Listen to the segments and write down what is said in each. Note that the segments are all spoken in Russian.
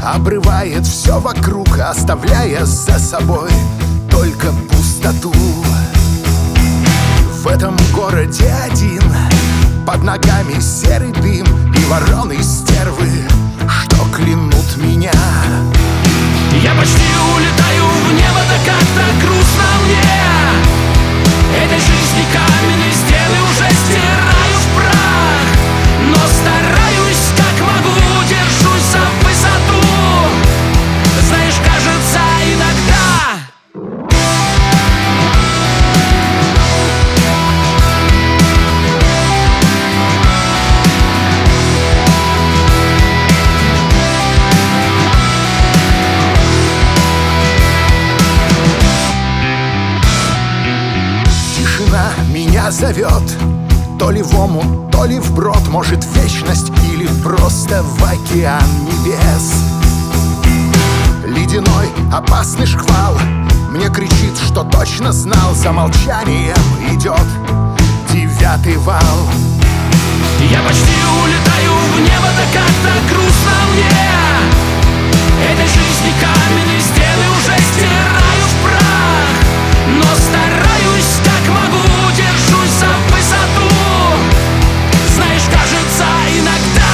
обрывает все вокруг, оставляя за собой только пустоту. В этом городе один, под ногами серый дым и вороны стервы, что клянут меня. Я почти улетаю в небо, да как-то грустно мне. Этой жизни камень и стены уже стираю в прах, но стараюсь как могу, держусь за высоту. Знаешь, кажется, иногда меня зовет, то ли в омут, то ли вброд, может, в вечность или просто в океан небес. Ледяной опасный шквал мне кричит, что точно знал, за молчанием идет 9-й вал. Я почти улетаю в небо, да как-то грустно мне. Этой жизни камень и стены уже стираю в прах, но стараюсь как могу, держусь за высоту. Знаешь, кажется, иногда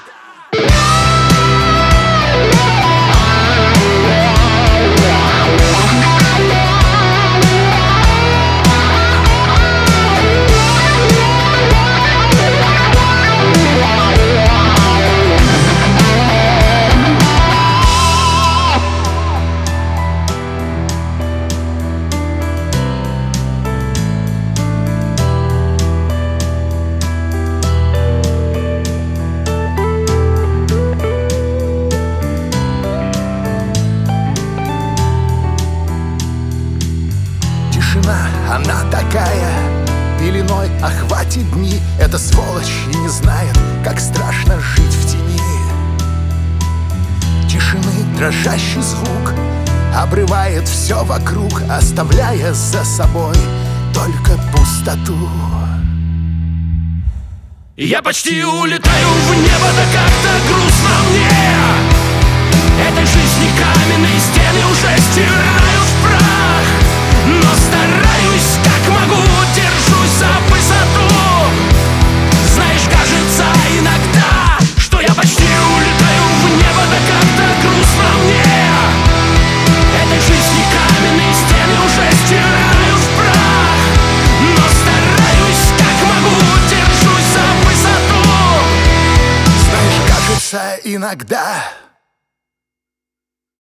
она такая, пеленой охватит дни. Эта сволочь и не знает, как страшно жить в тени. Тишины дрожащий звук обрывает все вокруг, оставляя за собой только пустоту. Я почти улетаю в небо, да как-то грустно мне. Этой жизни каменные стены уже стираю в прах, но стараюсь как могу, держусь за высоту. Знаешь, кажется иногда, что я почти улетаю в небо, да как-то грустно мне. Этой жизни каменные стены уже стираю в прах, но стараюсь как могу, держусь за высоту. Знаешь, кажется иногда